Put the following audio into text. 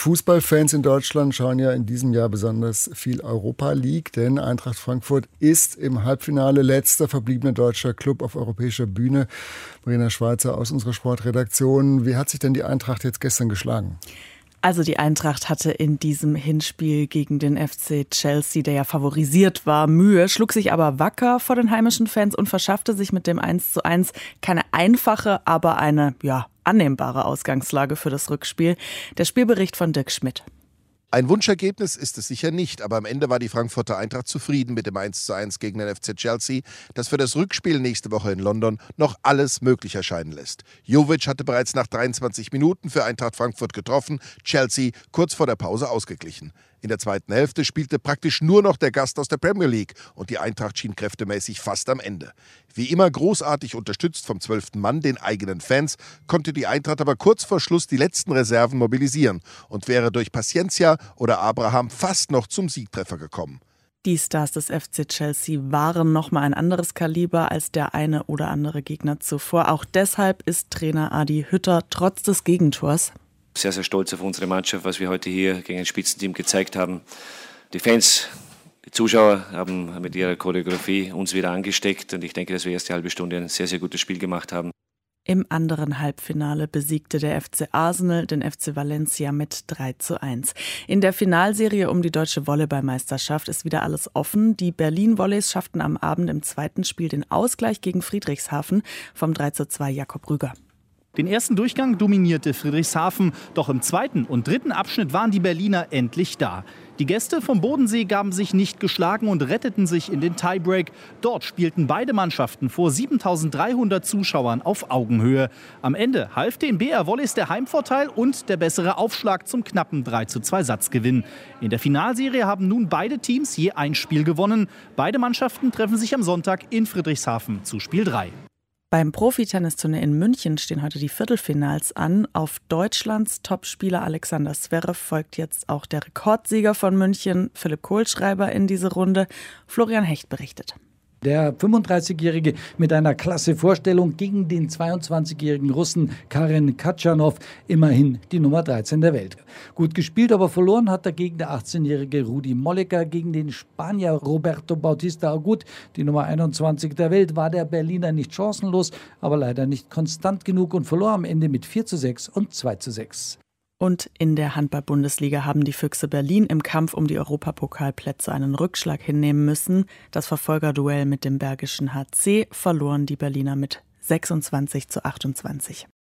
Fußballfans in Deutschland schauen ja in diesem Jahr besonders viel Europa League, denn Eintracht Frankfurt ist im Halbfinale letzter verbliebener deutscher Club auf europäischer Bühne. Marina Schweizer aus unserer Sportredaktion. Wie hat sich denn die Eintracht jetzt gestern geschlagen? Also die Eintracht hatte in diesem Hinspiel gegen den FC Chelsea, der ja favorisiert war, Mühe, schlug sich aber wacker vor den heimischen Fans und verschaffte sich mit dem 1:1 keine einfache, aber eine annehmbare Ausgangslage für das Rückspiel. Der Spielbericht von Dirk Schmidt. Ein Wunschergebnis ist es sicher nicht, aber am Ende war die Frankfurter Eintracht zufrieden mit dem 1:1 gegen den FC Chelsea, das für das Rückspiel nächste Woche in London noch alles möglich erscheinen lässt. Jovic hatte bereits nach 23 Minuten für Eintracht Frankfurt getroffen, Chelsea kurz vor der Pause ausgeglichen. In der zweiten Hälfte spielte praktisch nur noch der Gast aus der Premier League und die Eintracht schien kräftemäßig fast am Ende. Wie immer großartig unterstützt vom 12. Mann, den eigenen Fans, konnte die Eintracht aber kurz vor Schluss die letzten Reserven mobilisieren und wäre durch Paciencia oder Abraham fast noch zum Siegtreffer gekommen. Die Stars des FC Chelsea waren nochmal ein anderes Kaliber als der eine oder andere Gegner zuvor. Auch deshalb ist Trainer Adi Hütter trotz des Gegentors sehr, sehr stolz auf unsere Mannschaft, was wir heute hier gegen ein Spitzenteam gezeigt haben. Die Fans, die Zuschauer haben mit ihrer Choreografie uns wieder angesteckt und ich denke, dass wir erste halbe Stunde ein sehr, sehr gutes Spiel gemacht haben. Im anderen Halbfinale besiegte der FC Arsenal den FC Valencia mit 3:1. In der Finalserie um die deutsche Volleyballmeisterschaft ist wieder alles offen. Die Berlin-Volleys schafften am Abend im zweiten Spiel den Ausgleich gegen Friedrichshafen vom 3:2 Jakob Rüger. Den ersten Durchgang dominierte Friedrichshafen, doch im zweiten und dritten Abschnitt waren die Berliner endlich da. Die Gäste vom Bodensee gaben sich nicht geschlagen und retteten sich in den Tiebreak. Dort spielten beide Mannschaften vor 7.300 Zuschauern auf Augenhöhe. Am Ende half den BR Volleys der Heimvorteil und der bessere Aufschlag zum knappen 3:2 Satzgewinn. In der Finalserie haben nun beide Teams je ein Spiel gewonnen. Beide Mannschaften treffen sich am Sonntag in Friedrichshafen zu Spiel 3. Beim Profi-Tennisturnier in München stehen heute die Viertelfinals an. Auf Deutschlands Topspieler Alexander Zverev folgt jetzt auch der Rekordsieger von München, Philipp Kohlschreiber, in diese Runde. Florian Hecht berichtet. Der 35-Jährige mit einer klasse Vorstellung gegen den 22-jährigen Russen Karen Khachanov, immerhin die Nummer 13 der Welt. Gut gespielt, aber verloren hat dagegen der 18-jährige Rudi Molleker gegen den Spanier Roberto Bautista Agut. Die Nummer 21 der Welt war der Berliner nicht chancenlos, aber leider nicht konstant genug und verlor am Ende mit 4:6 und 2:6. Und in der Handball-Bundesliga haben die Füchse Berlin im Kampf um die Europapokalplätze einen Rückschlag hinnehmen müssen. Das Verfolgerduell mit dem Bergischen HC verloren die Berliner mit 26:28.